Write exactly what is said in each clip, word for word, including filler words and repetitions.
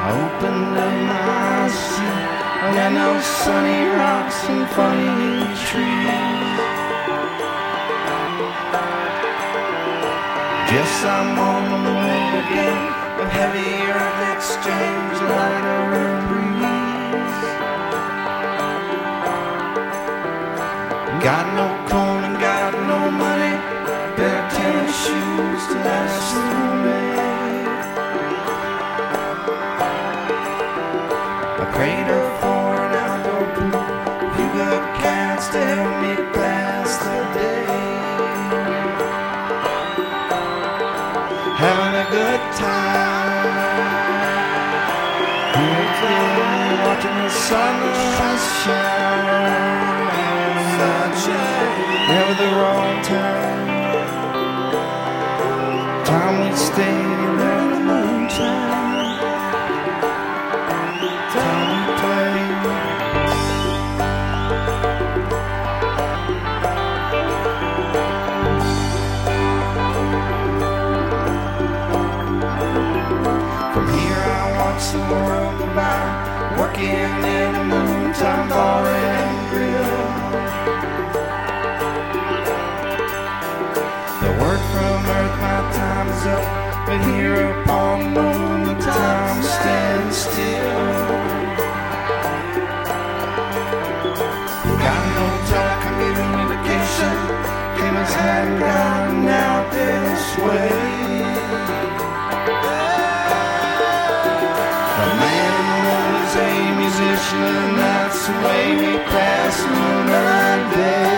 opened up my seat. I got no sunny rocks and funny trees. Guess I'm on the way again, a heavy earth exchange, lighter breeze. Got no corn and got no money, bare tennis shoes to last the way. A crater for an outdoor pool, a few good cats to help me pass the day. Having a good time, here watching the sunrise shine. Sunshine, never the wrong time. Time we stay there in the moonshine. Time we play. From here I watch the world go by, working in a noontime bar and grill. The word from earth, my time is up, but here upon the moon the time stands still. Got no telecommunication, cameras hadn't gotten out this way. The man in the moon is a musician, and that's the way we pass moonlight day.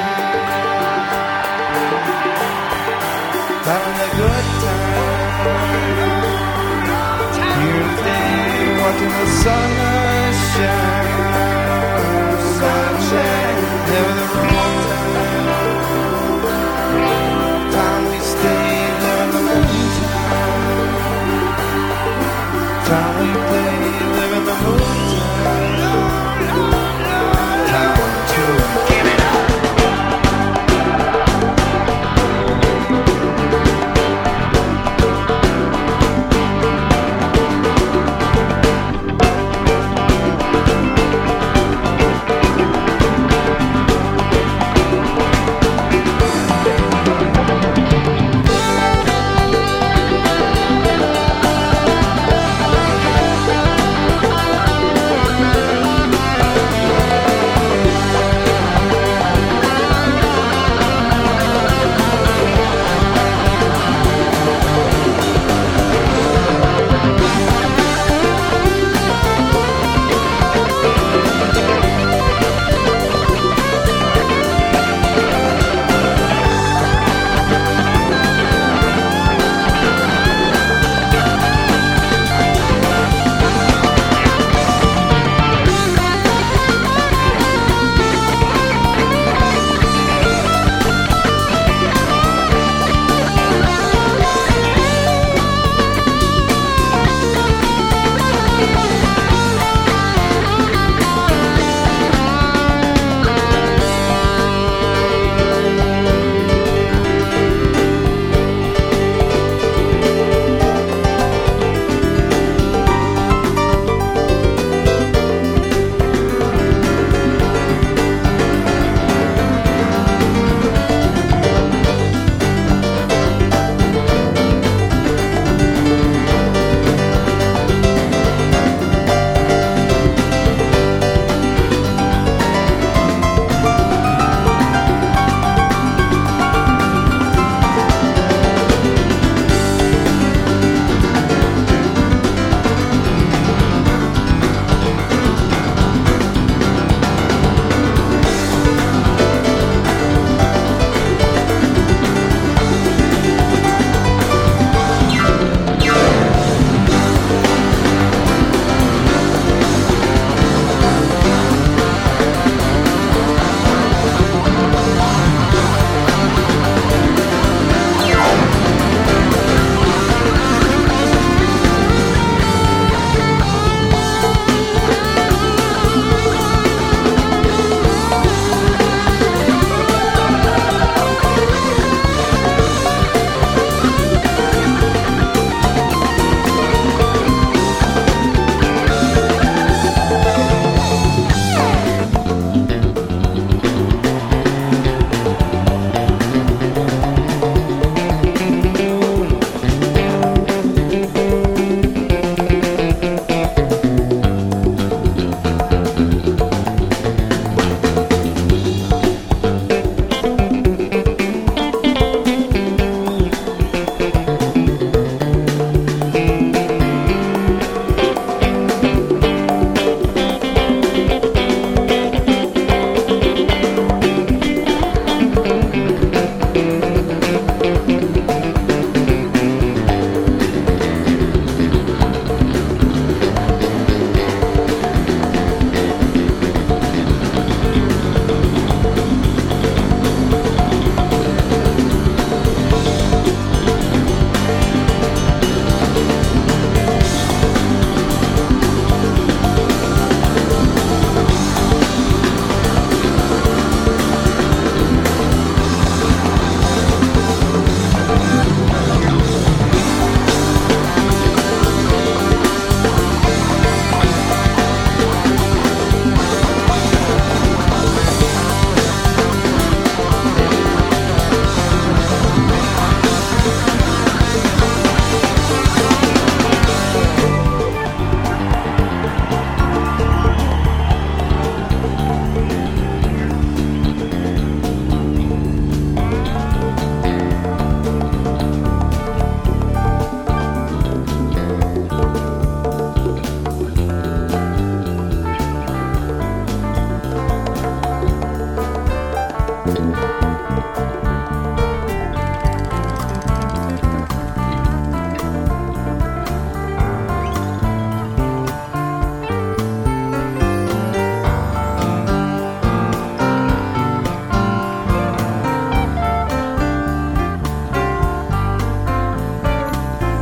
Having a good time, here today, watching the sun shine.